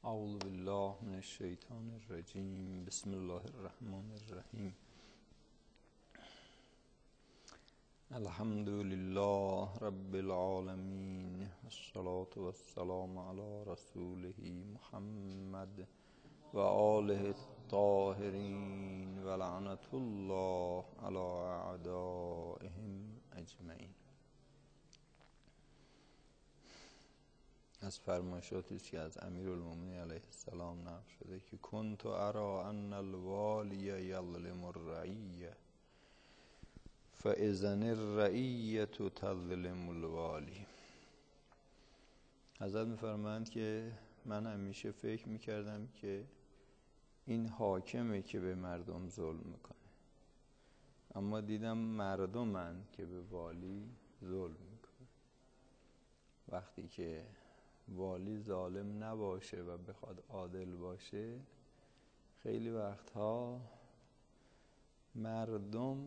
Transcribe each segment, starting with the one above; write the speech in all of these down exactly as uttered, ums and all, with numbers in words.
اعوذ بالله من الشیطان الرجیم. بسم الله الرحمن الرحیم. الحمد لله رب العالمین، الصلاة والسلام علی رسوله محمد و آله الطاهرین و لعنت الله علی اعدائهم اجمعین. از فرمایشاتی است که از امیرالمومنین علیه السلام نقل شده که کنت ارى ان الوالی یظلم الرعیه فاذا الرعیه تظلم الوالی. حضرت می‌فرمایند که من همیشه فکر می‌کردم که این حاکمه که به مردم ظلم میکنه، اما دیدم مردمن که به والی ظلم میکنه. وقتی که والی ظالم نباشه و بخواد عادل باشه، خیلی وقتها مردم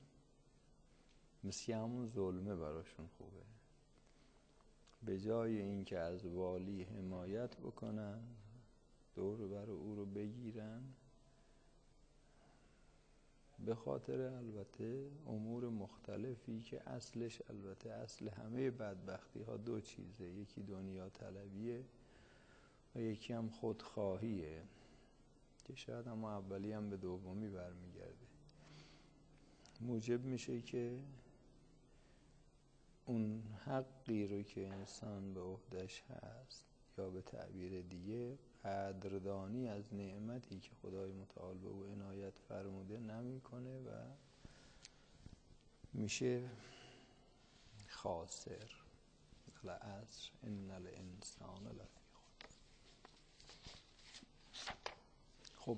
مثل همون ظلمه براشون خوبه. به جای اینکه از والی حمایت بکنن، دور بر او رو بگیرن، به خاطر البته امور مختلفی که اصلش البته اصل همه بدبختی ها دو چیزه، یکی دنیا طلبیه و یکی هم خودخواهیه که شاید هم اولی هم به دومی برمیگرده. موجب میشه که اون حقی رو که انسان به عهده‌اش هست، یا به تعبیر دیگه قدردانی از نعمتی که خدای متعال به او عنایت فرموده نمیکنه و میشه خاسر. والعصر ان الانسان لفی خسر. خب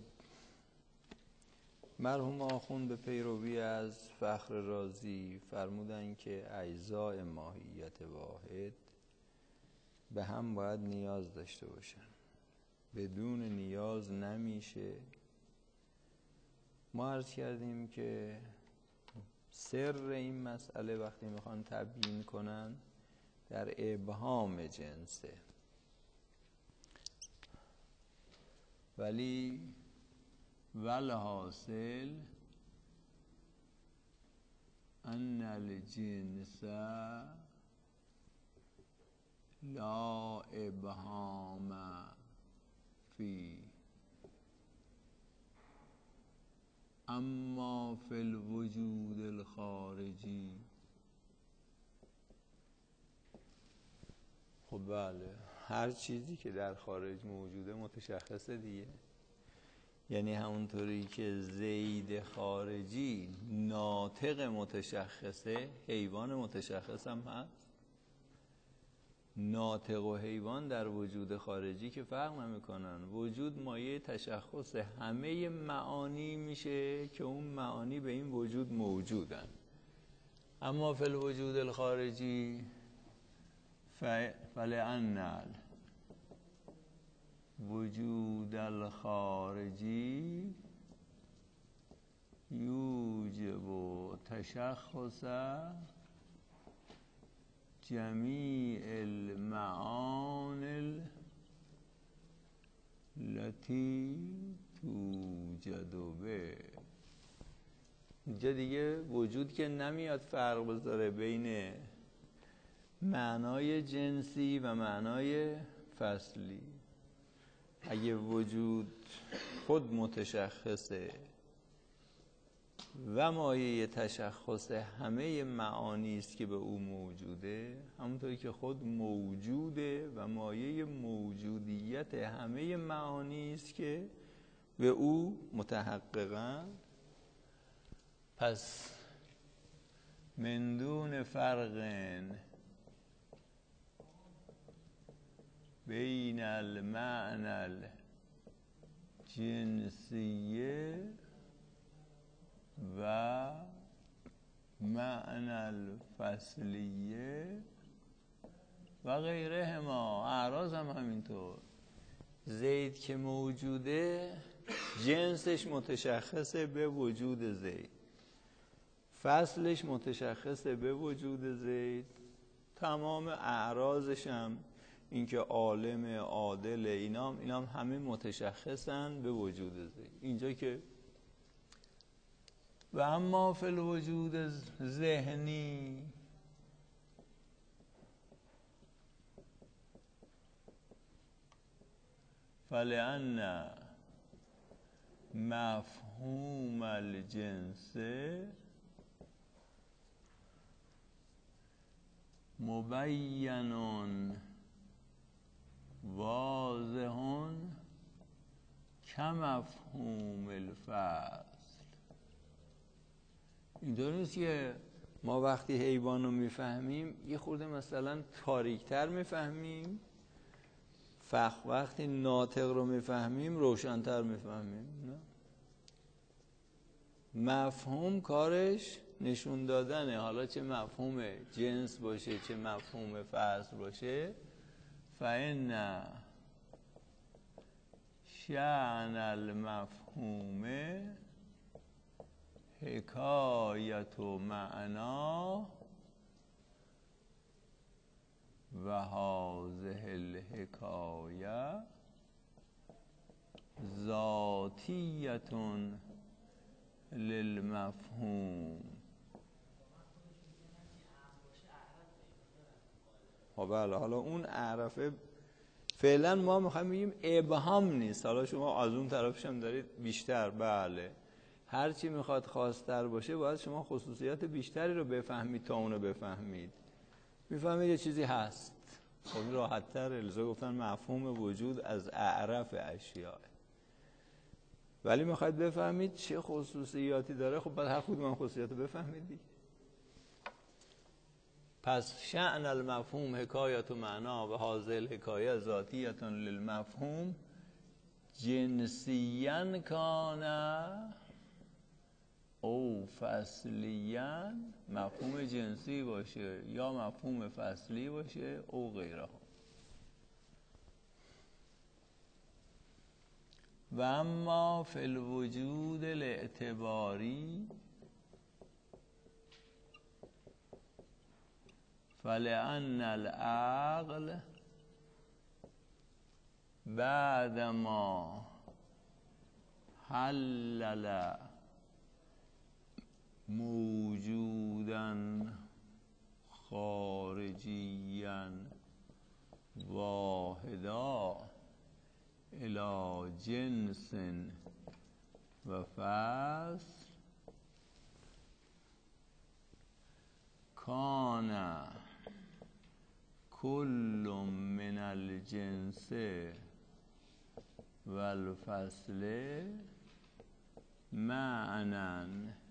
مرحوم آخوند به پیروی از فخر رازی فرمودن که اجزای ماهیت واحد به هم باید نیاز داشته باشن، بدون نیاز نمیشه. ما عرض کردیم که سر این مسئله وقتی میخوان تبیین کنن در ابهام جنسه، ولی والحاصل ان الجنس لا ابهام فی اما فی الوجود الخارجی. خب بله، هر چیزی که در خارج موجوده متشخصه دیگه. یعنی همونطوری که زید خارجی ناطق متشخصه، حیوان متشخص هم هست. ناطق و حیوان در وجود خارجی که فرق نمیکنن. وجود مایه تشخص همه معانی میشه که اون معانی به این وجود موجودن. اما فی الوجود الخارجی فلأن وجود الخارجی یوجب تشخص جمیع المعانی التي توجد به. اینجا دیگه وجود که نمیاد فرق بذاره بین معنای جنسی و معنای فصلی. اگه وجود خود متشخصه و مایه تشخص همه معانی است که به او موجوده، همونطوری که خود موجوده و مایه موجودیت همه معانی است که به او متحققن، پس من دون فرق بین المعنى الجنسیه و معنی الفصلیه و غیرهما، اعراض هم همینطور. زید که موجوده جنسش متشخصه به وجود زید، فصلش متشخصه به وجود زید، تمام اعراضش هم اینکه عالم عادل اینام اینام همه متشخصن به وجود ذهن. اینجا که و اما فی الوجود ذهنی فلأن مفهوم الجنس مبین واضح کمفهوم الفصل. اینطور نیست که ما وقتی حیوان رو میفهمیم یه خورده مثلا تاریکتر میفهمیم، فقط وقتی ناطق رو میفهمیم روشن‌تر میفهمیم. نه، مفهوم کارش نشون دادنه، حالا چه مفهوم جنس باشه چه مفهوم فصل باشه. فإن شأن المفهوم حکایت و معنا و هذه الحکایه ذاتیه للمفهوم. بله، حالا اون عرفه فعلا ما میخوایم بگیم ابهام نیست. حالا شما از اون طرفش هم دارید بیشتر. بله، هر چی میخواد خاص‌تر باشه باید شما خصوصیات بیشتری رو بفهمید تا اونو بفهمید. میفهمید یه چیزی هست، خب راحت‌تر. الزا گفتن مفهوم وجود از اعرف اشیاء. ولی میخواید بفهمید چه خصوصیاتی داره، خب باید هر کدوم اون خصوصیات رو بفهمید دیگه. پس شأن المفهوم حکایت و معنا و هذه الحکایه ذاتیه للمفهوم جنسیاً کان او فصلیاً، مفهوم جنسی باشه یا مفهوم فصلی باشه او غیره. و اما فی الوجود الاعتباری فلأن العقل بعدما حلل موجودا خارجیا واحدا الى جنس و فصل کان کل من الجنس و الفصل معنا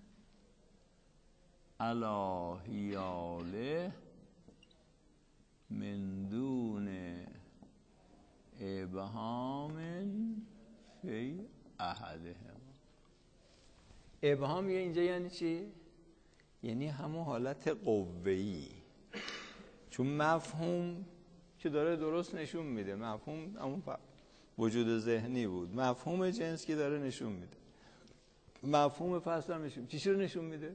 علی حیاله من دون ابهام فی احدهم. ابهام اینجا یعنی چی؟ یعنی همون حالت قوه‌ای، چون مفهوم که داره درست نشون میده، مفهوم همون وجود ذهنی بود، مفهوم جنس که داره نشون میده، مفهوم فصل هم نشون. چی رو نشون میده؟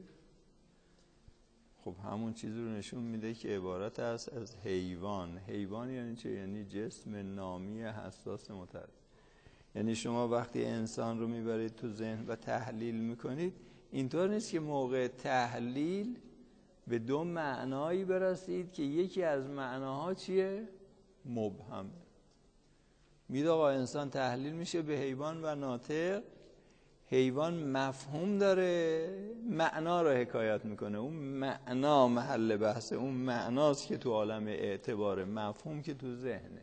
خب همون چیزی رو نشون میده که عبارت است از حیوان. حیوان یعنی چه؟ یعنی جسم نامی حساس متعدد. یعنی شما وقتی انسان رو میبرید تو ذهن و تحلیل میکنید، اینطور نیست که موقع تحلیل به دو معنایی برسید که یکی از معناها چیه؟ مبهم. میگه آقا انسان تحلیل میشه به حیوان و ناطق. حیوان مفهوم داره، معنا رو حکایت میکنه. اون معنا محل بحثه، اون معناست که تو عالم اعتباره، مفهوم که تو ذهنه.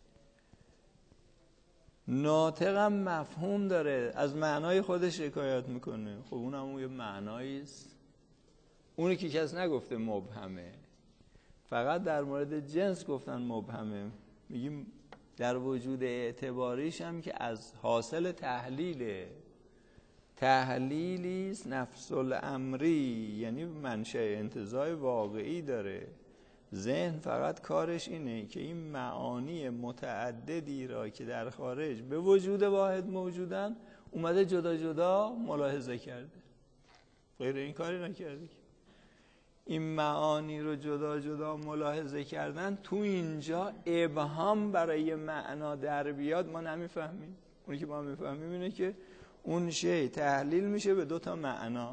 ناطق هم مفهوم داره، از معنای خودش حکایت میکنه. خب اون هم اون یه معناییست، اونی که کس نگفته مبهمه، فقط در مورد جنس گفتن مبهمه. میگیم در وجود اعتباریش هم که از حاصل تحلیله. تحلیلیست نفس الامری، یعنی منشأ انتزاع واقعی داره. ذهن فقط کارش اینه که این معانی متعددی را که در خارج به وجود واحد موجودن اومده جدا جدا ملاحظه کرده، غیر این کاری نکرده. این معانی رو جدا جدا ملاحظه کردن، تو اینجا ابهام برای معنا در بیاد ما نمیفهمیم. اونی که ما میفهمیم اینه که اون شی تحلیل میشه به دو تا معنا.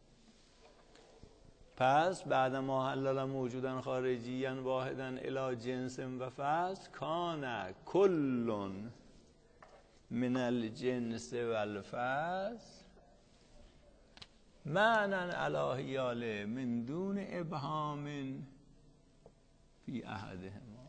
پس بعد ما حلل موجودن خارجیان واحدن الی جنس و فصل کان کل من الجنس و الفصل معنی الهیاله من دون ابهام فی احدهما.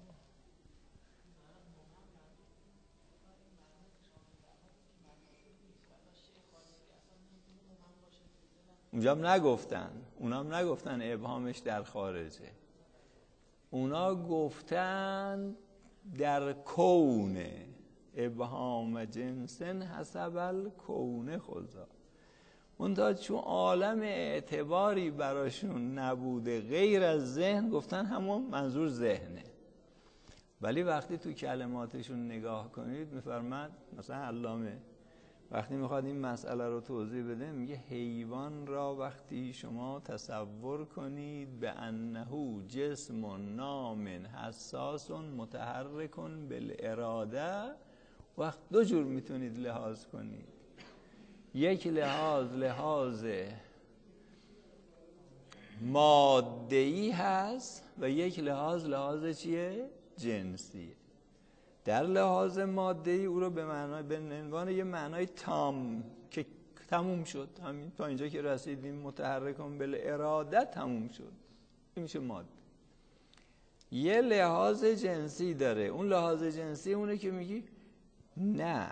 اونجا هم نگفتن، اونا هم نگفتن ابهامش در خارجه، اونا گفتن در کون ابهام جنسن حسب الکون خدا. منتها چون عالم اعتباری براشون نبوده غیر از ذهن، گفتن همون منظور ذهنه. ولی وقتی تو کلماتشون نگاه کنید میفرماد، مثلا علامه وقتی میخواد این مسئله رو توضیح بده میگه حیوان را وقتی شما تصور کنید به انه جسم نام حساس متحرک بالاراده، وقت دو جور میتونید لحاظ کنید. یک لحاظ لحاظ ماده‌ای هست و یک لحاظ لحاظ چیه؟ جنسیه. در لحاظ ماده‌ای او رو به معنای به عنوان یه معنای تام که تموم شد، همین تا اینجا که رسیدیم متحرکون بالاراده تموم شد، این میشه ماده. یه لحاظ جنسی داره، اون لحاظ جنسی اونه که میگی نه،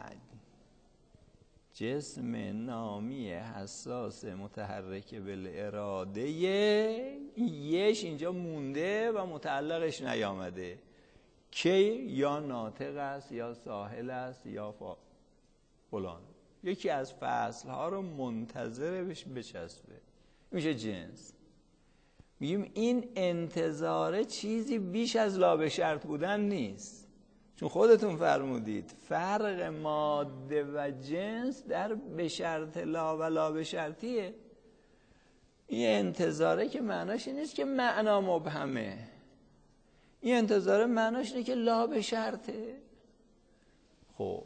جسم نامی حساس متحرک بالاراده یش اینجا مونده و متعلقش نیامده که یا ناطق است یا ساحل است یا فلان، یکی از فصل ها رو منتظره بهش بچسبه، میشه جنس. میگیم این انتظاره چیزی بیش از لا به شرط بودن نیست، چون خودتون فرمودید فرق ماده و جنس در به شرط لا و لا به شرطیه. این انتظاره که معناش این نیست که معنا مبهمه، این انتظاره معناش اینه که لا به شرطه. خب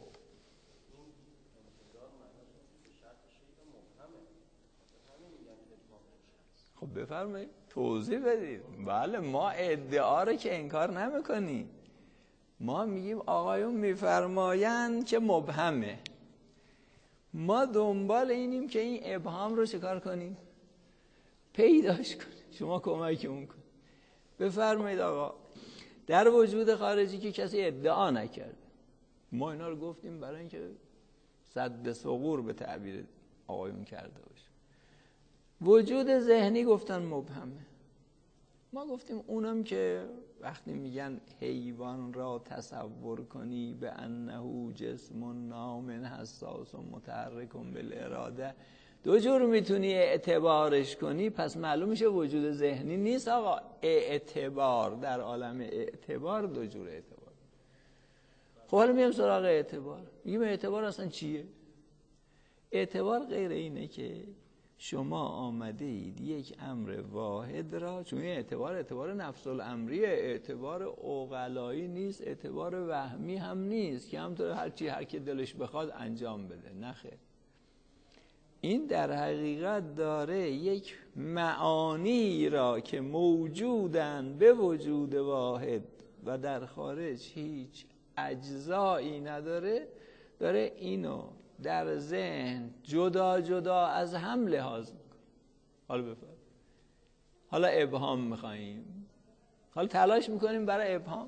خب بفرمایید توضیح بدید. بله ما ادعا رو که انکار نمیکنیم، ما میگیم آقایون میفرمایند که مبهمه، ما دنبال اینیم که این ابهام رو چکار کنیم؟ پیداش کنیم. شما کمکمون کنید. بفرمایید آقا در وجود خارجی که کسی ادعا نکرد، ما اینا رو گفتیم برای اینکه سد ثغور به تعبیر آقایون کرده باشه. وجود ذهنی گفتن مبهمه، ما گفتیم اونم که وقتی میگن حیوان را تصور کنی به انه جسم نام حساس و متحرک بالاراده، دو جور میتونی اعتبارش کنی، پس معلوم میشه وجود ذهنی نیست آقا. اعتبار در عالم اعتبار دو جور اعتبار. خب حالا میام سراغ اعتبار. میگیم اعتبار اصلا چیه؟ اعتبار غیر اینه که شما آمده اید یک امر واحد را، چون اعتبار اعتبار نفس الامریه، اعتبار عقلایی نیست، اعتبار وهمی هم نیست که همطور هر چی هر کی دلش بخواد انجام بده، نه خیر. این در حقیقت داره یک معانی را که موجودن به وجود واحد و در خارج هیچ اجزایی نداره، داره اینو در ذهن جدا جدا از هم لحاظ میکنه. حالا بفرد حالا ابهام میخواییم، حالا تلاش میکنیم برای ابهام.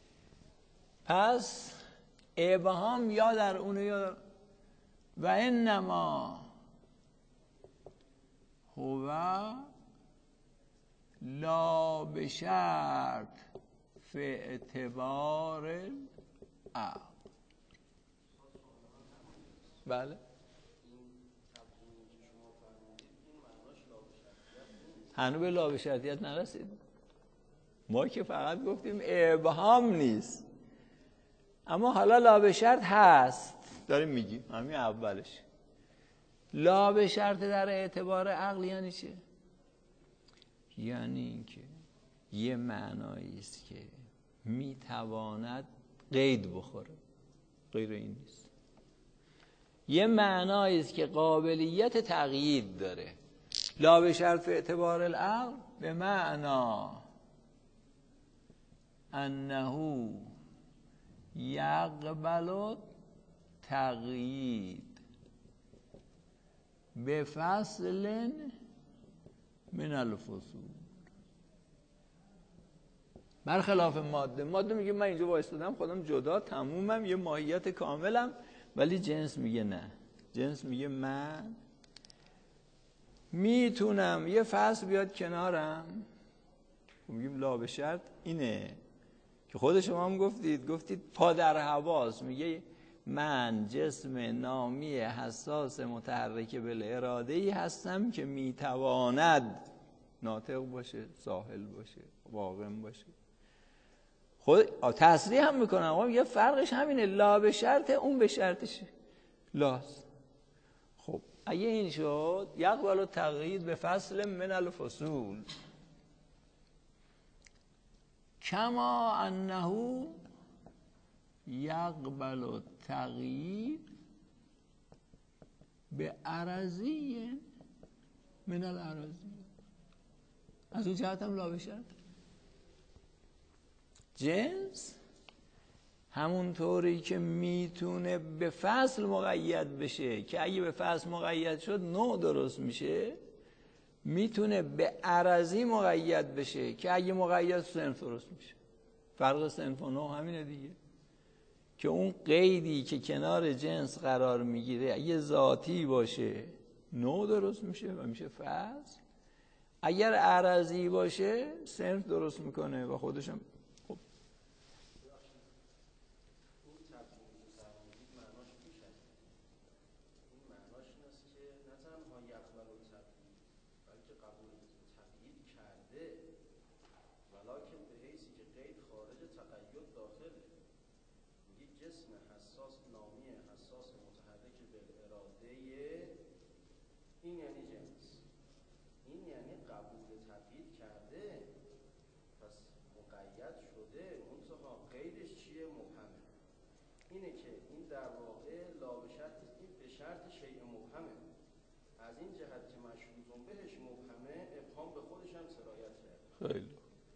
پس ابهام یا در اونه یا و انما هو لا بشرط فی اعتبار العقل. بله هنوز به لا به شرطیت نرسید، ما که فقط گفتیم ابهام نیست، اما حالا لا به شرط هست داریم میگیم. همین اولش لا به شرط در اعتبار عقل یعنی چه؟ یعنی اینکه یه معنایی است که میتواند قید بخوره، غیر این نیست. یه معنایی است که قابلیت تقیید داره، لا به شرط اعتبار العقل، به معنا انه یقبل تقیید به فصل من الفصول، برخلاف ماده. ماده میگه من اینجا وایستادم خودم جدا تمومم، یه ماهیت کاملم، ولی جنس میگه نه. جنس میگه من میتونم یه فصل بیاد کنارم، میگیم لا به شرط اینه که خود شما هم گفتید گفتید پا در حواس. میگه من جسم نامی حساس متحرک بالاراده‌ای هستم که میتواند ناطق باشه، ساحل باشه، واقم باشه. خود تصریح هم میکنم آقا یه فرقش همینه، لا به شرط اون به شرطشه لاست. خب اگه این شد یقبل تقیید به فصل من الفصول، کما انه یقبل تقیید به عرضی من الاراضی. از اون جهت هم لا به شرط. جنس همونطوری که میتونه به فصل مقید بشه که اگه به فصل مقید شد نوع درست میشه، میتونه به عرضی مقید بشه که اگه مقید صنف درست میشه. فرق صنف و نوع همینه دیگه، که اون قیدی که کنار جنس قرار میگیره اگه ذاتی باشه نوع درست میشه و میشه فصل، اگر عرضی باشه صنف درست میکنه و خودشم. خب جسم حساس نامی حساس متحرک بالاراده، این یعنی جنس، این یعنی قبول تقیید کرده، پس مقید شده، منتها قیدش چیه؟ مبهمه. اینه که این در واقع لا به شرط، این به شرط شیء مبهمه، از این جهت که مشروط بهش مبهمه، ابهام به خودش هم سرایت کرده. خیلی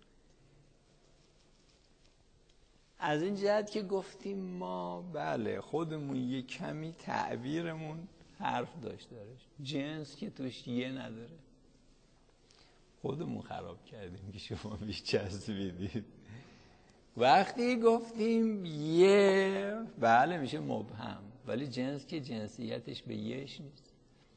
از این جهت که گفتیم ما بله خودمون یه کمی تعبیرمون حرف داشت دارش، جنس که توش یه نداره خودمون خراب کردیم که شما بیچسبیدید. وقتی گفتیم یه بله میشه مبهم، ولی جنس که جنسیتش به یهش نیست.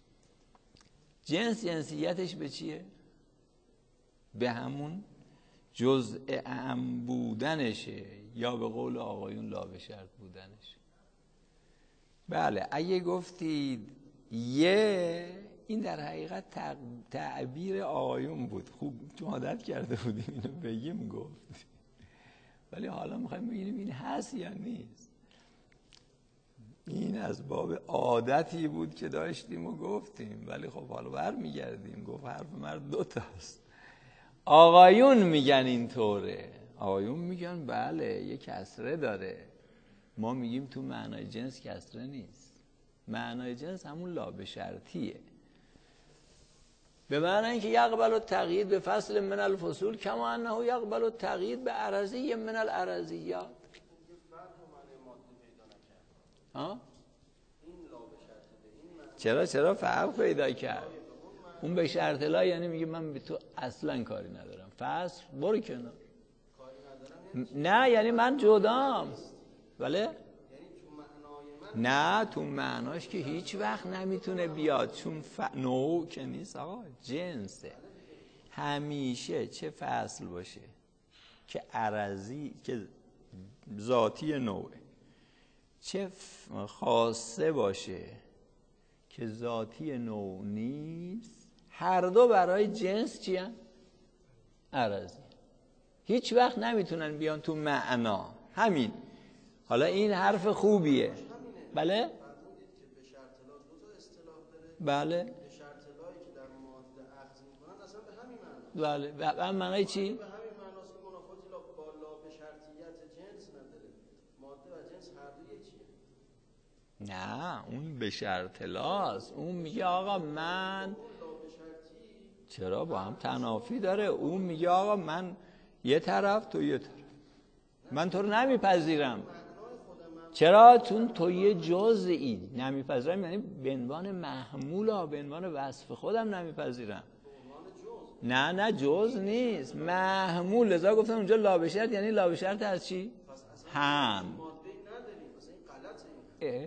جنس جنسیتش به چیه؟ به همون جزء اعم بودنشه، یا به قول آقایون لا به شرط بودنشه. بله اگه گفتید یه، این در حقیقت تعبیر آقایون بود، خوب تو عادت کرده بودیم اینو بگیم گفت، ولی حالا میخوایم ببینیم این هست یا نیست. این از باب عادتی بود که داشتیم و گفتیم، ولی خب حالا برمیگردیم گفت حرف مرد دو تاست. آقایون میگن اینطوره، آقایون میگن بله یه کسره داره، ما میگیم تو معنای جنس کسره نیست، معنای جنس همون لا به شرطیه، به معنی اینکه یقبل التقیید به فصل من الفصول کما انه یقبل التقیید به عرضی من الارضیات. ها؟ چرا چرا فرق پیدا کرد؟ اون به شرط لا یعنی میگه من به تو اصلا کاری ندارم، فصل برو کنار. نه یعنی من جدام. بله؟ نه تو معناش که هیچ وقت نمیتونه بیاد، چون ف... نوع که نیست آقا، جنسه. همیشه چه فصل باشه که عرضی که ذاتی نوعه، چه خاصه باشه که ذاتی نوع نیست، هر دو برای جنس چی هن؟ عرضی. هیچ وقت نمیتونن بیان تو معنا. همین. حالا این حرف خوبیه. بله؟ بله؟ بله. و معنای چی؟ به همین معناست که منافاتی با لا به شرطیت جنس نداره. ماده و جنس هر دو یکیه. نه اون به شرط لاست. اون میگه آقا من چرا با هم تنافی داره. اون میگه آقا من یه طرف تو یه طرف، من تو رو نمیپذیرم. چرا؟ چون تو یه جزئی. نمیپذیرم یعنی به عنوان محمول ها، به عنوان وصف خودم نمیپذیرم. نه نه جز نیست، محمول. لذا گفتم اونجا لا به شرط یعنی لا به شرط از چی؟ هم. اه؟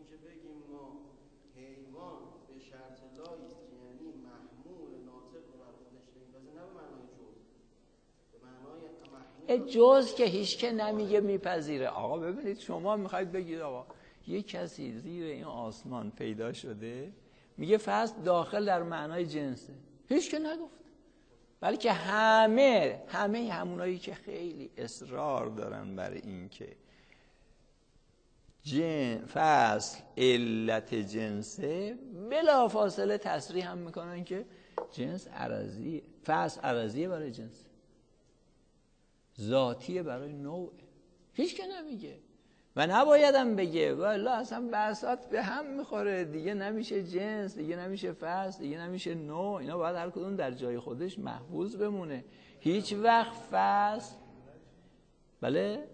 جز که هیچ که نمیگه میپذیره. آقا ببینید شما میخواید بگید آقا یه کسی زیر این آسمان پیدا شده میگه فصل داخل در معنای جنسه، هیچ که نگفت، بلکه همه همه همونایی که خیلی اصرار دارن بر این که جن فصل علت جنسه بلا فاصله تصریح هم میکنن که جنس عرضی، فصل عرضیه برای جنس، ذاتیه برای نوع. هیچ که نمیگه و نبایدم بگه والا اصلا بحثات به هم میخوره دیگه، نمیشه جنس، دیگه نمیشه فصل، دیگه نمیشه نوع. اینا باید هر کدوم در جای خودش محفوظ بمونه. هیچ وقت فصل بله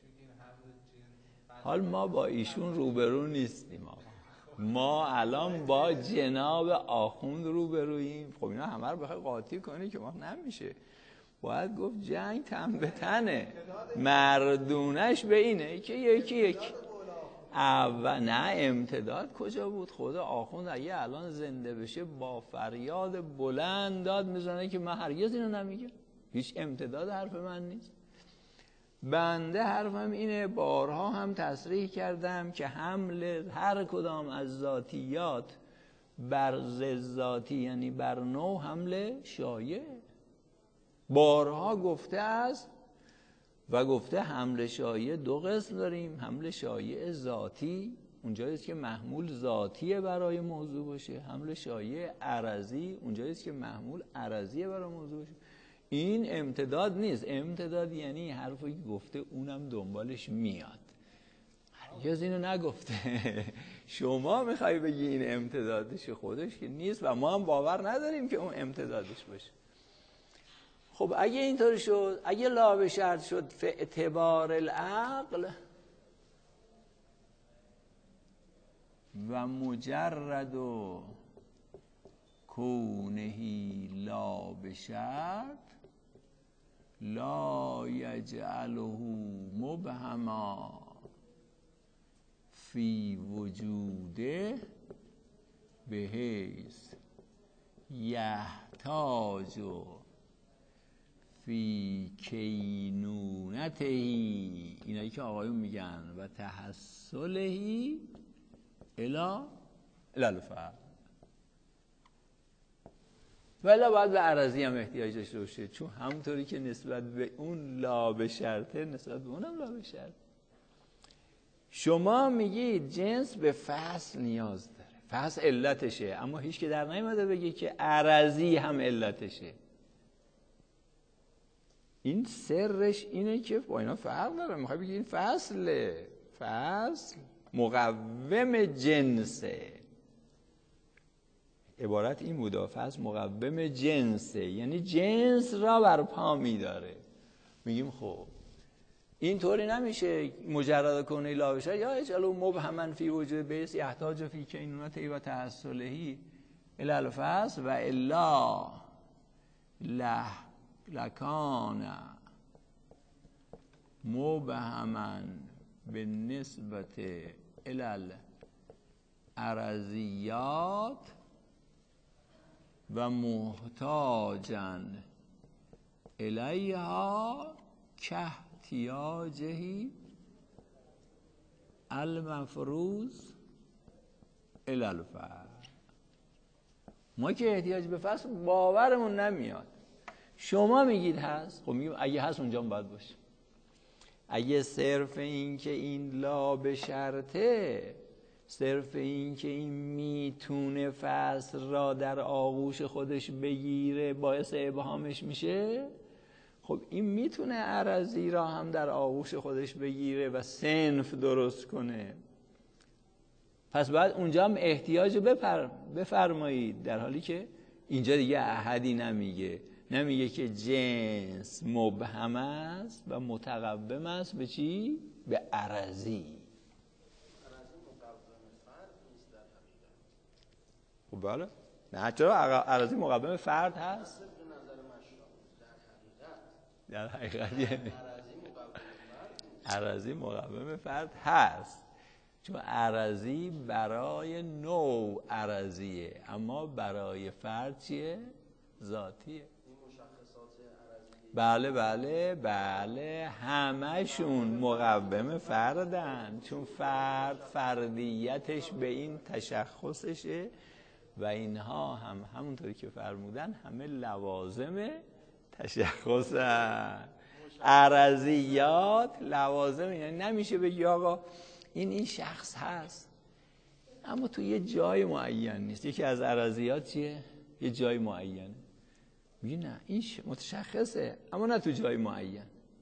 حال ما با ایشون روبرو نیستیم آقا. ما الان با جناب آخوند روبرویم. خب اینا همه رو بخوای قاطی کنی که ما نمیشه. باید گفت جنگ تن به تنه، مردونش به اینه که یکی یکی اول. نه امتداد کجا بود؟ خدا آخوند اگه الان زنده بشه با فریاد بلند داد میزنه که من هرگز اینو نمیگم، هیچ امتداد حرف من نیست. بنده حرفم اینه، بارها هم تصریح کردم که حمل هر کدام از ذاتیات بر ضد ذاتی یعنی بر نوع حمل شایع. بارها گفته است و گفته حمل شایع دو قسم داریم. حمل شایع ذاتی اونجاییست که محمول ذاتیه برای موضوع باشه، حمل شایع عرضی اونجاییست که محمول عرضیه برای موضوع باشه. این امتداد نیست. امتداد یعنی حرفی که گفته اونم دنبالش میاد، هرگز اینو نگفته. شما میخوای بگی این امتدادش، خودش که نیست و ما هم باور نداریم که اون امتدادش باشه. خب اگه اینطور شد، اگه لا به شرط شد فی اعتبار العقل و مجرد و کونهی لا به شرط لا یجعله مبهما فی وجوده بحیث یحتاج فی کینونتهی، اینایی که آقایون میگن، و تحصلهی الی الالفعل. ولی باید به عرضی هم احتیاج داشته باشه، چون همونطوری که نسبت به اون لا به شرطه نسبت به اونم لا به شرط. شما میگید جنس به فصل نیاز داره، فصل علتشه، اما هیچ که در نیامده بگه که عرضی هم علتشه. این سرش اینه که با اینا فرق داره. میخوای بگی این فصله، فصل مقوم جنسه. عبارت این بوده، فصل مقوم جنسه، یعنی جنس را بر پا میداره. میگیم خب این طوری نمیشه مجرد کنه لا بشه یا اجعلوا مبهما فی وجود بیس یحتاج فی کینونته و تحصله الی الفصل و الا له لکان مبهما بالنسبت الی الارضیات و محتاجا الیها که احتیاجهی المفروض الی الفصل. ما که احتیاج به فصل باورمون نمیاد. شما میگید هست، خب میگیم اگه هست اونجا باید باشه. اگه صرف این که این لا به شرطه صرف این که این میتونه فصل را در آغوش خودش بگیره باعث ابهامش میشه؟ خب این میتونه عرضی را هم در آغوش خودش بگیره و صنف درست کنه. پس باید اونجا هم احتیاج بفر... بفرمایید، در حالی که اینجا دیگه احدی نمیگه نمیگه که جنس مبهم است و متقوم است به چی؟ به عرضی. خب بله، نه چرا عرضی مقوم فرد هست؟ در حقیقت یعنی عرضی مقوم فرد هست، چون عرضی برای نوع عرضیه، اما برای فرد چیه؟ ذاتیه. بله بله بله همشون مقوم فردن، چون فرد فردیتش به این تشخصشه و اینها هم همونطوری که فرمودن همه لوازم تشخصن. عرضیات لوازم، یعنی نمیشه بگی آقا این این شخص هست اما تو یه جای معین نیست. یکی از عرضیات چیه؟ یه جای معینه. میگی نه این متشخصه اما نه تو جای معین.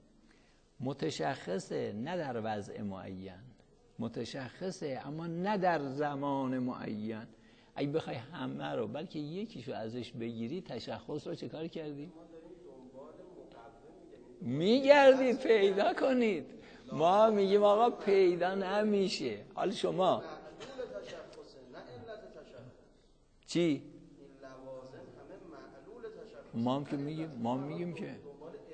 متشخصه نه در وضع معین، متشخصه اما نه در زمان معین. اگه بخوای همه رو بلکه یکیشو ازش بگیری تشخص رو چه کار کردی؟ میگردید پیدا کنید. ما میگیم آقا پیدا نمیشه. حالا شما چی؟ ما هم که میگیم ما میگیم که علت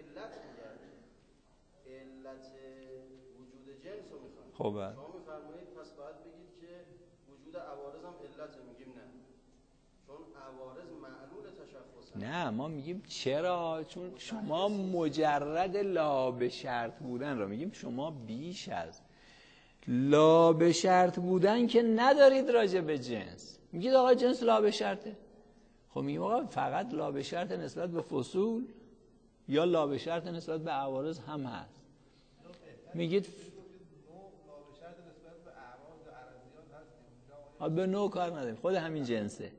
وجود جنس رو میخوایم. خب شما میفرمایید پس باید بگید که وجود عوارض هم علت، میگیم نه چون عوارض معلول تشخص. نه ما میگیم چرا؟ چون شما مجرد لا به شرط بودن را میگیم شما بیش از لا به شرط بودن که ندارید راجع به جنس. میگید آقا جنس لا به شرطه. خب میگیم آقا فقط لا به شرط نسبت به فصول یا لا به شرط نسبت به عوارض هم هست؟ میگید به نوع کار نداریم، خود همین جنسه.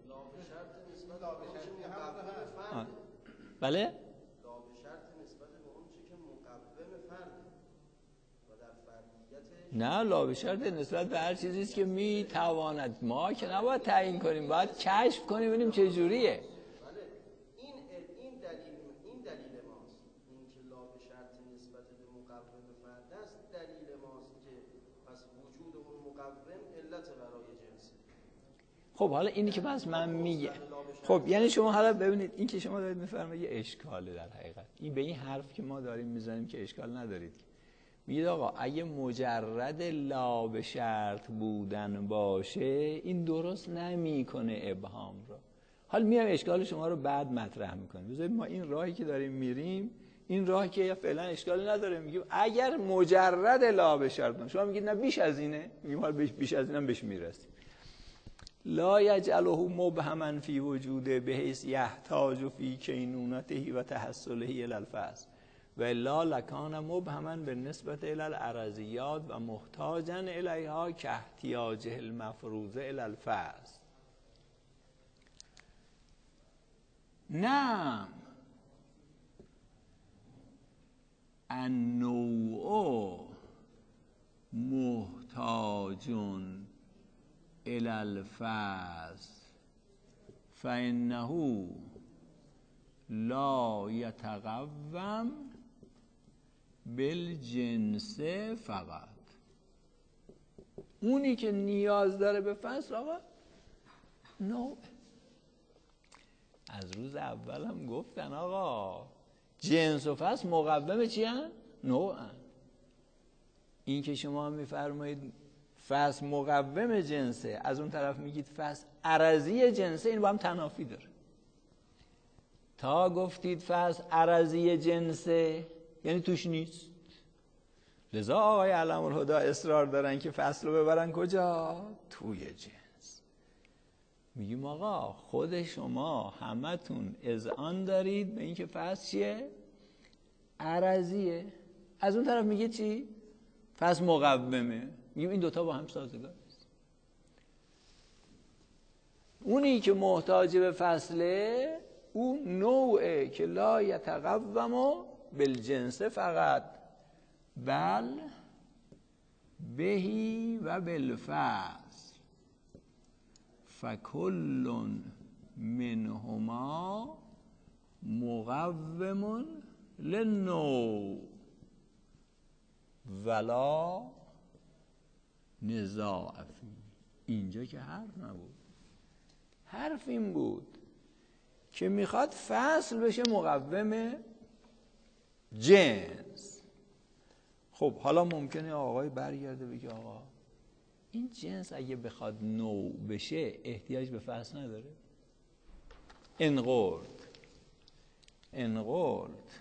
بله؟ لا به شرط نسبت به اون چی که مقوم فرد و در فردیتش. نه لا به شرط نسبت به هر چیزی است که میتواند. ما که نباید تعیین کنیم، باید کشف کنیم ببینیم چه جوریه. بله این این دلیل این دلیل ماست. این که لا به شرط نسبت به مقوم فرد است دلیل ماست که پس وجود اون مقوم علت برای جنس. خب حالا اینی که بس من میگه، خب یعنی شما حالا ببینید این که شما دارید میفرمایید یه اشکاله در حقیقت. این به این حرف که ما داریم میزنیم که اشکال ندارید. میگید آقا اگه مجرد لا به شرط بودن باشه این درست نمیکنه ابهام رو. حالا میام اشکال شما رو بعد مطرح میکنیم. بذارید ما این راهی که داریم میریم این راهی که فعلا اشکال نداره، میگیم اگر مجرد لا به شرط باشه، شما میگید نه بیش از اینه، میگیم حالا بیش از اینم بهش میرسیم. لا یجعله مبهما فی وجوده بحیث یحتاج فی کینونته و تحصله الی الفصل و الا لکان مبهما بالنسبه الی العرضیات و محتاجا الیها که احتیاجه المفروضه الی الفصل. نعم النوع محتاج الی الفصل فانه لا یتقوم بالجنس فقط. اونی که نیاز داره به فصل آقا نوع. از روز اول هم گفتن آقا جنس و فصل مقوم چی هن؟ نوع هن. این که شما میفرمایید فصل مقوم جنسه، از اون طرف میگید فصل عرضی جنسه، این با هم تنافی داره. تا گفتید فصل عرضی جنسه یعنی توش نیست. لذا آقای علم الهدی اصرار دارن که فصل رو ببرن کجا؟ توی جنس. میگیم آقا خود شما همتون اذعان دارید به این که فصل چیه؟ عرضیه. از اون طرف میگه چی؟ فصل مقومه. میگیم این دوتا با هم سازگار است. اونی که محتاج به فصله اون نوعه که لا یتقوم بالجنس فقط بل بهی و بالفصل فکل منهما مقوم للنوع ولا نزاع فی. اینجا که حرف نبود، حرف این بود که میخواد فصل بشه مقوم جنس. خب حالا ممکنه آقای برگرده بگه آقا این جنس اگه بخواد نوع بشه احتیاج به فصل نداره؟ انقرد انقرد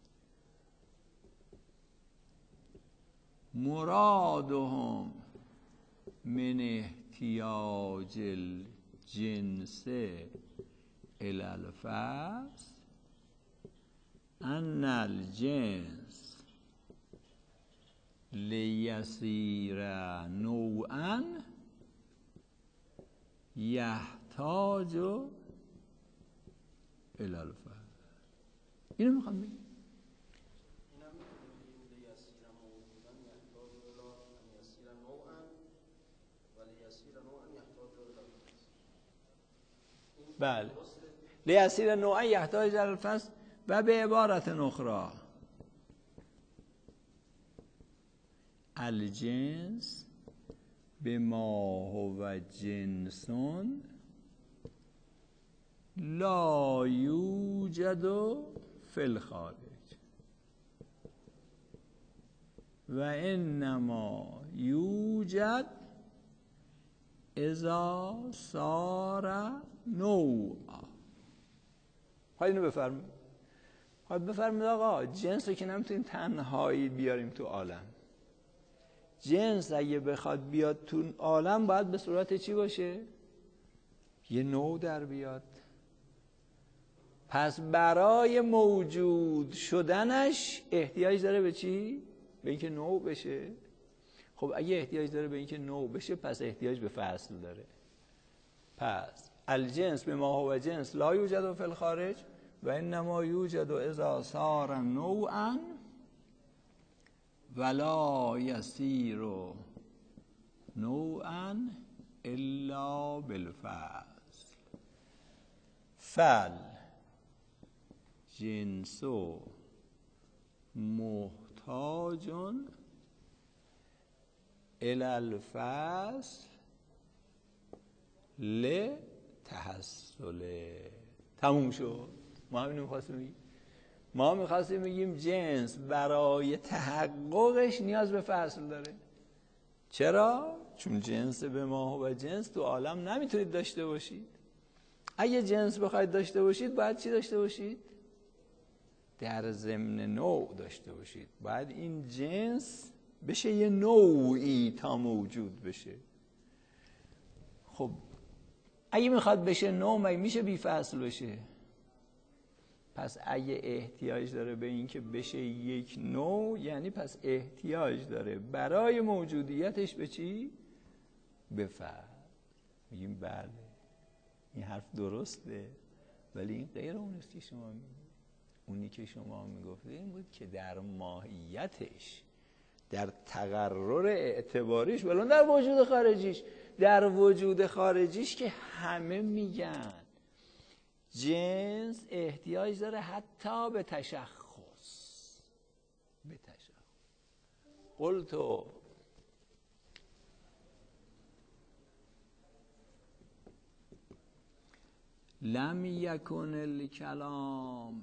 مرادهم من احتیاج الجنس الى الفصل ان الجنس لیسیر نوعا یحتاج الى الفصل. اینو میخوام بگم. بله لیسیر نوعا یحتاج الى الفصل و به عبارت اخرى الجنس بما هو جنس لا یوجد فی الخارج و انما یوجد اذا صار نوعا. خواهید اینو بفرمید. خواهید بفرمید آقا جنس رو که نمیتونیم تنهایی بیاریم تو عالم. جنس اگه بخواد بیاد تو عالم باید به صورت چی باشه؟ یه نوع در بیاد. پس برای موجود شدنش احتیاج داره به چی؟ به اینکه نوع بشه. خب اگه احتیاج داره به اینکه نوع بشه پس احتیاج به فصل داره. پس الجنس به ما هو جنس لا یوجد فی الخارج و انما یوجد اذا صار نوعا ولا یصیر نوعا الا بالفصل فل جنس محتاج الی الفصل لتحصل. تموم شد. ما همین می‌خواستیم بگیم. ما می‌خواستیم بگیم جنس برای تحققش نیاز به فصل داره. چرا؟ چون جنس به ما و جنس تو عالم نمیتونید داشته باشید. اگه جنس بخواید داشته باشید باید چی داشته باشید؟ در ضمن نوع داشته باشید. باید این جنس بشه یه نوعی تا موجود بشه. خب اگه میخواد بشه نوع مگه میشه بی فصل بشه؟ پس اگه احتیاج داره به این که بشه یک نوع یعنی پس احتیاج داره برای موجودیتش به چی؟ به فصل. میگیم بله این حرف درسته ولی این غیر اون است که شما میگید. اونی که شما میگفته این بود که در ماهیتش در تقرر اعتباریش ولون در وجود خارجیش در وجود خارجیش که همه میگن جنس احتیاج داره حتی به تشخص به تشخص. قلتو لم یکن الکلام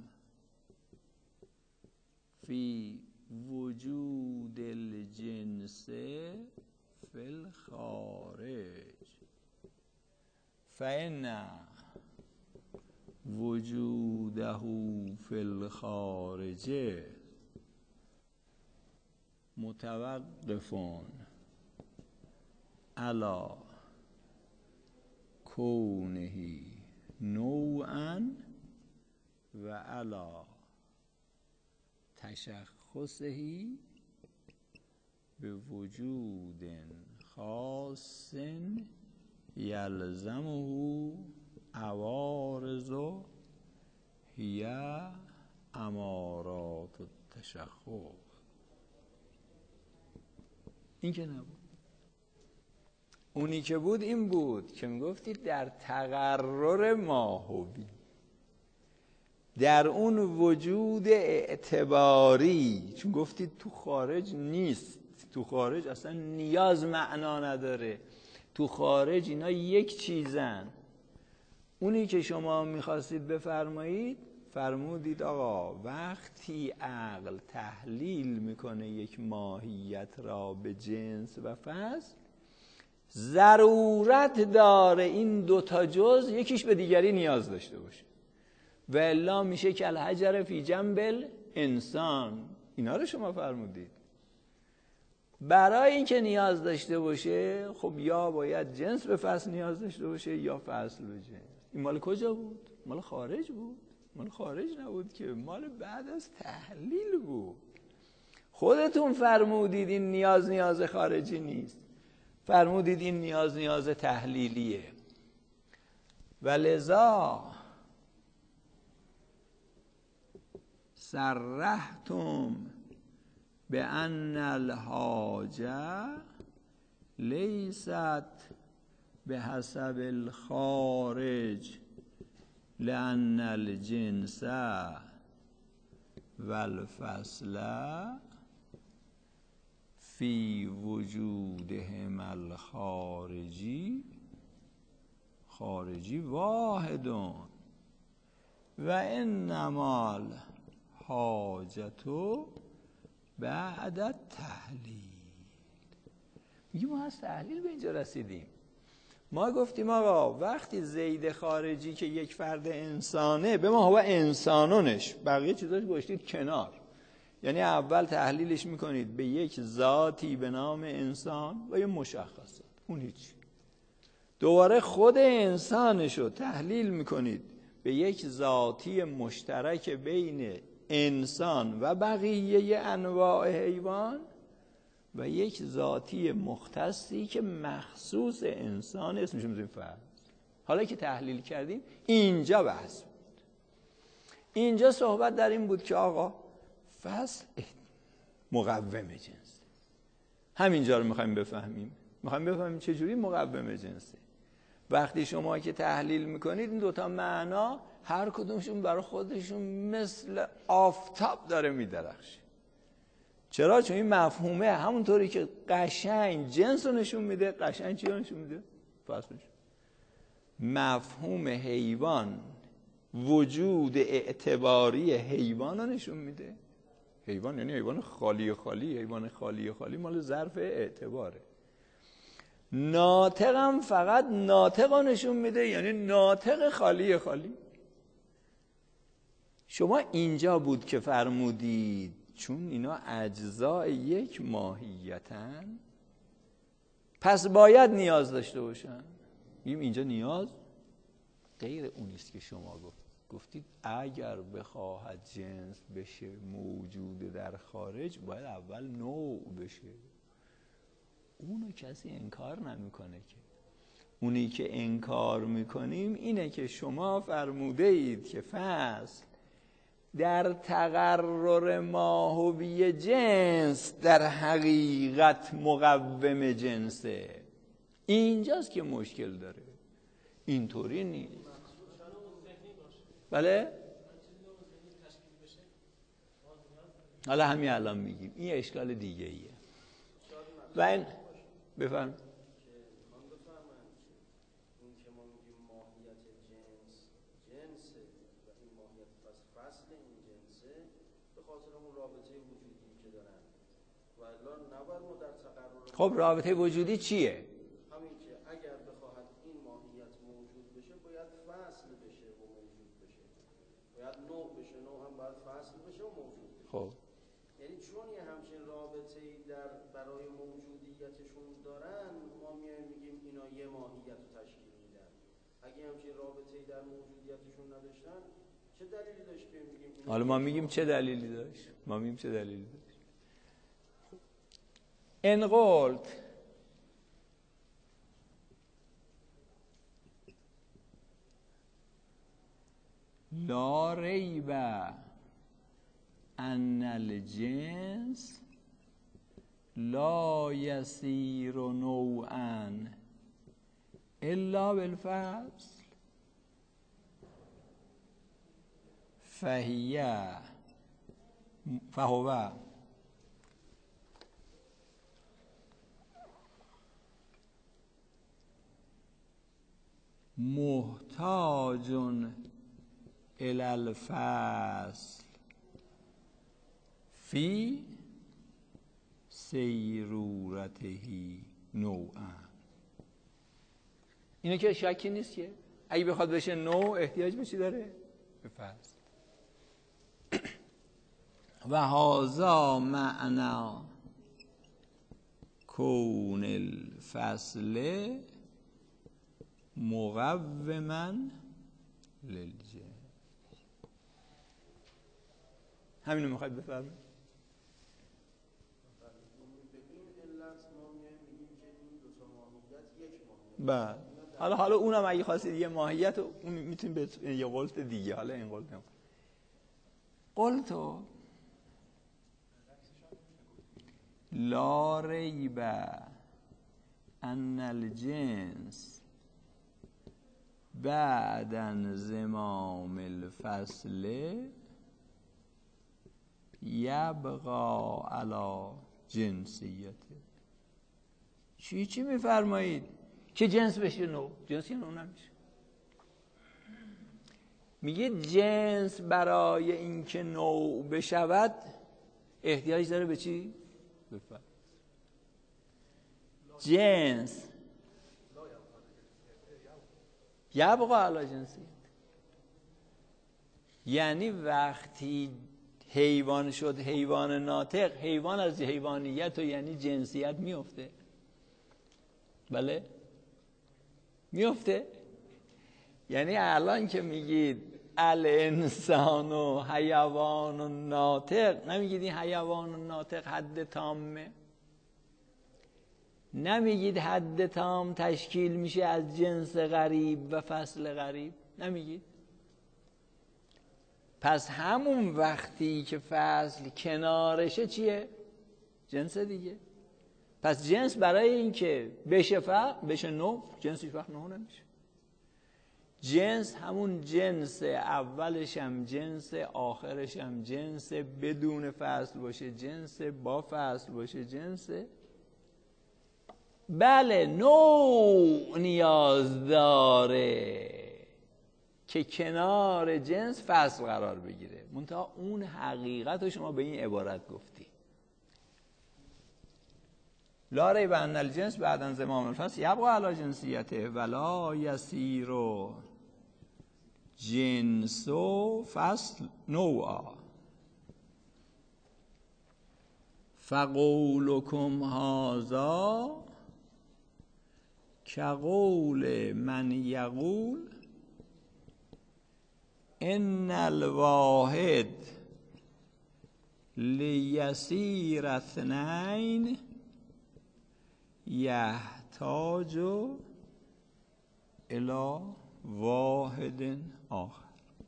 فی وجود الجنس فی الخارج فإن وجوده فی الخارج متوقف علی کونه نوعا و علی تشخصه به وجود خاص یلزمه عوارض هی امارات التشخص. این که نبود. اونی که بود این بود که میگفتید در تقرر ماهوی، در اون وجود اعتباری، چون گفتید تو خارج نیست، تو خارج اصلا نیاز معنا نداره، تو خارج اینا یک چیزن. اونی که شما میخواستید بفرمایید فرمودید آقا وقتی عقل تحلیل میکنه یک ماهیت را به جنس و فصل، ضرورت داره این دوتا جز یکیش به دیگری نیاز داشته باشه، و الا میشه که الحجر فی جنب انسان. اینا رو شما فرمودید. برای اینکه نیاز داشته باشه خب یا باید جنس به فصل نیاز داشته باشه یا فصل به جنس. این مال کجا بود؟ مال خارج بود؟ مال خارج نبود که، مال بعد از تحلیل بود. خودتون فرمودید این نیاز نیاز خارجی نیست، فرمودید این نیاز نیاز تحلیلیه. ولذا صرحتم بأن الحاجه لیست بحسب الخارج لأن الجنس والفصل فی وجودهم الخارجی خارجی واحد و انما الحاجت بعد التحلیل. میگه ما از تحلیل به اینجا رسیدیم. ما گفتیم آقا وقتی زید خارجی که یک فرد انسانه، به ما هو انسانونش، بقیه چیزاش گوشتید کنار، یعنی اول تحلیلش میکنید به یک ذاتی به نام انسان و یه مشخصات، اون هیچ. دوباره خود انسانش رو تحلیل میکنید به یک ذاتی مشترک بین انسان و بقیه انواع حیوان و یک ذاتی مختصی که مخصوص انسان، اسمش میذاریم فصل. حالا که تحلیل کردیم اینجا بحث بود. اینجا صحبت در این بود که آقا فصل مقوم جنسه. همینجا رو میخوایم بفهمیم. میخوایم بفهمیم چجوری مقوم جنسه. وقتی شما که تحلیل میکنید این دوتا معنا هر کدومشون برای خودشون مثل آفتاب داره میدرخشه. چرا؟ چون این مفهومه همونطوری که قشنگ جنس رو نشون میده، قشنگ چی رو نشون میده؟ فصلش. مفهوم حیوان وجود اعتباری حیوان رو نشون میده. حیوان یعنی حیوان خالی خالی، حیوان خالی خالی مال ظرف اعتباره. ناطق هم فقط ناطق رو نشون میده، یعنی ناطق خالی خالی. شما اینجا بود که فرمودید چون اینا اجزای یک ماهیتن پس باید نیاز داشته باشن. میگیم اینجا نیاز غیر اونیست که شما گفت. گفتید اگر بخواهد جنس بشه موجود در خارج باید اول نوع بشه. اونو کسی انکار نمیکنه که. اونی که انکار میکنیم اینه که شما فرموده اید که فصل در تقرر ماهوی جنس در حقیقت مقوم جنسه. اینجاست که مشکل داره. اینطوری نیست. بله؟ حالا همین الان میگیم این اشکال دیگه ایه. و این بفرم خب رابطه وجودی چیه؟ همین که اگر بخواهد این ماهیت موجود بشه باید فصل بشه و موجود بشه، باید نوع بشه، نوع هم باید فصل بشه و موجود بشه. خب یعنی چون یه همچین رابطه‌ای در برای موجودیتشون دارن ما میایم میگیم اینا یه ماهیت رو تشکیل میدن. اگه همچین رابطه‌ای در موجودیتشون نداشتن چه دلیلی داشت که میگیم؟ حالا ما میگیم چه دلیلی داشت؟ ما میگیم چه دلیلی داشت؟ ان قلت لا ریب ان الجنس لا یسیر نوعا الا بالفصل فهی فهو محتاج الی الفصل فی سیرورته نوعا. اینه که شکی نیست که اگه بخواد بشه نوع احتیاج به چی داره؟ به فصل. و هذا معنا کون الفصل مقوما للجنس. همینو میخواید بفرمایید؟ بله. حالا حالا اونم اگه خواستید یه ماهیت اون میتونید به یه قلت دیگه. حالا این قلت نمید. قلتو لا ریب ان الجنس بعد انضمام الفصل یبقى علی جنسیته. چی چی میفرمایید؟ که جنس بشه نوع. جنسی نوع نمیشه. میگه جنس برای اینکه نوع بشود احتیاج داره به چی؟ به فصل. جنس یبقى علی جنسیت، یعنی وقتی حیوان شد حیوان ناطق، حیوان از حیوانیت و یعنی جنسیت میفته. بله میفته. یعنی الان که میگید الانسان و حیوان و ناطق، نمیگید این حیوان و ناطق حد تامه، نمیگید حد تام تشکیل میشه از جنس غریب و فصل غریب، نمیگید. پس همون وقتی که فصل کنارشه چیه؟ جنس دیگه. پس جنس برای این که بشه فرق بشه نوع، جنسش وقت نوع نمیشه. جنس همون جنس اولش هم جنس، آخرش هم جنس، بدون فصل باشه جنس، با فصل باشه جنس. بله نوع نیاز داره که کنار جنس فصل قرار بگیره، منتها اون حقیقت رو شما به این عبارت گفتی. لا ریب ان الجنس بعد انضمام الفصل یبقى علی جنسیته ولا یسیر جنس و فصل نوعا فقولکم هذا کقول من یقول ان الواحد لیسیر اثنین یحتاج الی واحد آخر.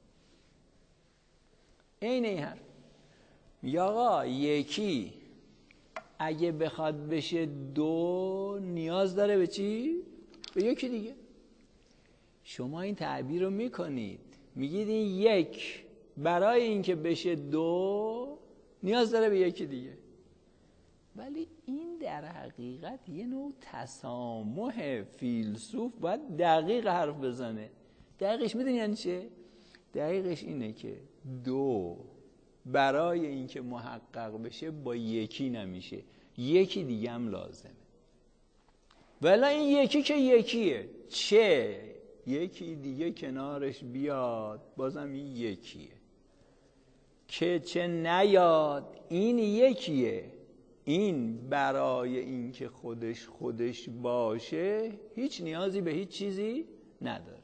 این این حرف میگه آقا یکی اگه بخواد بشه دو نیاز داره به چی؟ به یکی دیگه. شما این تعبیر رو میکنید، میگید این یک برای اینکه بشه دو نیاز داره به یکی دیگه، ولی این در حقیقت یه نوع تسامح. فیلسوف باید دقیق حرف بزنه. دقیقش میدونی یعنی چه؟ دقیقش اینه که دو برای اینکه محقق بشه با یکی نمیشه، یکی دیگه هم لازمه. ولی این یکی که یکیه، چه یکی دیگه کنارش بیاد بازم این یکیه، که چه نیاد این یکیه. این برای اینکه خودش خودش باشه هیچ نیازی به هیچ چیزی نداره.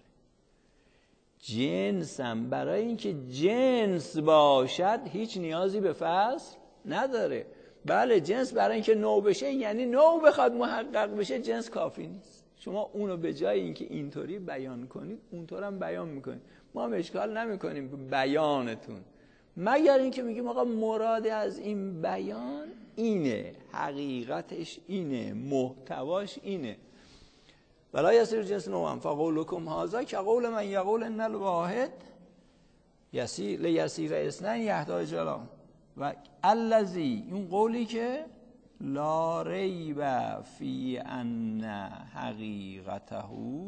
جنسم برای اینکه جنس باشد هیچ نیازی به فصل نداره. بله جنس برای اینکه نوع بشه، یعنی نوع بخواد محقق بشه جنس کافی نیست. شما اونو به جای اینکه اینطوری بیان کنید اونطور هم بیان میکنید، ما هم اشکال نمیکنیم به بیانتون، مگر اینکه میگیم آقا مراد از این بیان اینه، حقیقتش اینه، محتواش اینه. ولا یسیر جنس نوعا فقولکم هذا که قول من یقول ان الواحد یسیر لیسیر اثنین یحتاج الی، و الذی، این قولی که لا ریب فی ان حقیقته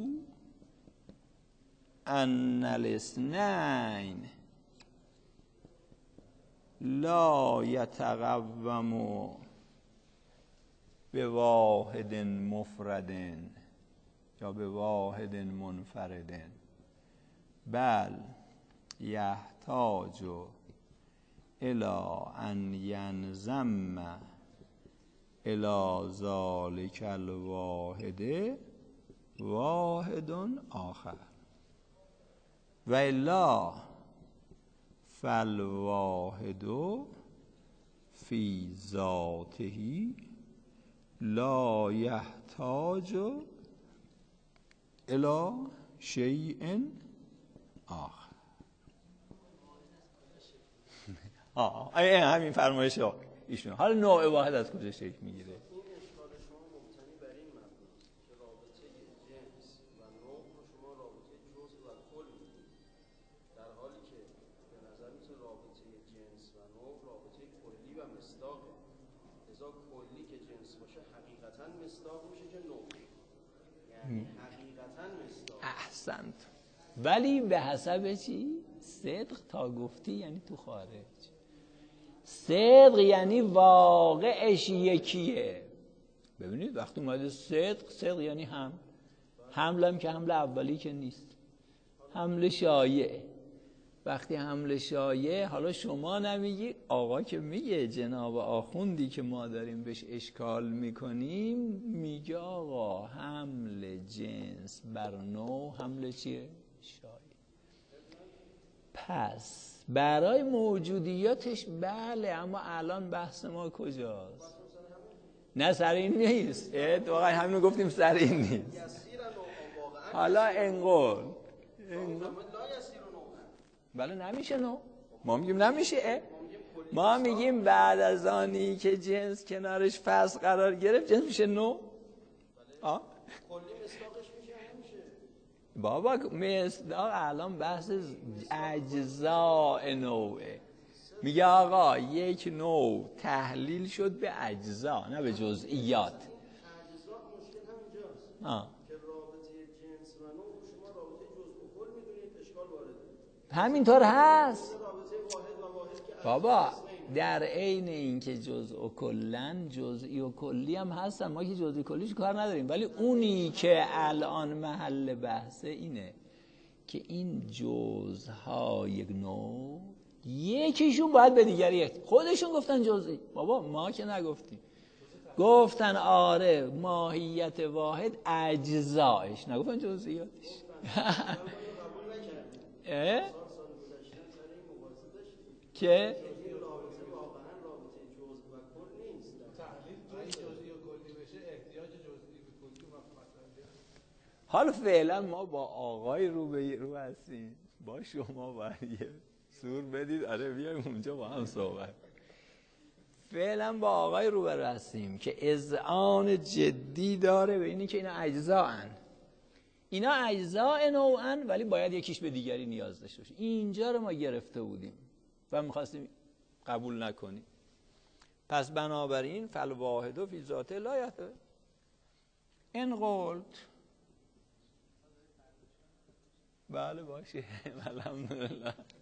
ان الاثنین لا یتقوم به واحد مفرد یا به واحد منفرد، بل یحتاج الی ان ینضم الی ذلک الواحد واحد آخر و الا فالواحد فی ذاته لا یحتاج الی شیء آخر. آه همین فرمایش ها ایشون. حالا نوع واحد از کجا شکل میگیره؟ این اشکال شما مبتنی بر این مبناست که رابطه جنس و نوع رو شما رابطه جزء و کل می‌دونید، در حالی که به نظر میاد رابطه جنس و نوع رابطه کلی و مصداقه، لذا کلی که جنس باشه حقیقتا مصداق میشه که نوع، یعنی حقیقتا مصداق. احسنت. ولی به حسب چی؟ صدق تا گفتی یعنی تو خارج. صدق یعنی واقعش یکیه. ببینید وقتی اومده صدق، صدق یعنی هم حمل هم که حمل اولی که نیست، حمل شایع. وقتی حمل شایع، حالا شما نمیگی، آقا که میگه، جناب آخوندی که ما داریم بهش اشکال میکنیم میگه آقا حمل جنس بر نوع حمل چیه؟ شایع. پس برای موجودیاتش بله، اما الان بحث ما کجاست؟ نه سر این نیست، واقعا همین رو گفتیم سر این نیست. حالا انقل بله نمیشه نو، ما میگیم نمیشه. ما میگیم بعد از آنی که جنس کنارش فصل قرار گرفت جنس میشه نو. آه بابا مصداق الان بحث اجزاء نوعه. میگه آقا یک نوع تحلیل شد به اجزا نه به جزئیات. اجزاء مشکل همینجاست آه. که رابطه جنس و نوع شما رابطه جزء و کل میدونید اشکال وارده. همینطور هست رابطه واحد و واحد که بابا، در عین اینکه جزء و کلن جزئی و کلی هم هستن، ما که جزئی کلیش کار نداریم، ولی اونی که الان محل بحثه اینه که این جزءهای نوع یکیشون باید به دیگری یک. خودشون گفتن جزئی، بابا ما که نگفتیم. گفتن آره ماهیت واحد اجزایش، نگفتن جزئیاتش. اه؟ که حالا فعلا ما با آقای رو به رو هستیم، با شما باید یه سور بدید آره بیایم اونجا با هم صحبت. فعلا با آقای رو به رو هستیم که اذعان جدی داره به اینی که اینا اجزاءن، اینا اجزاء نوعن، ولی باید یکیش به دیگری نیاز داشته باشه. اینجا رو ما گرفته بودیم و میخواستیم قبول نکنیم. پس بنابراین فالواحد فی ذاته لا یحتاج ان قلت. بله باشه الحمدلله.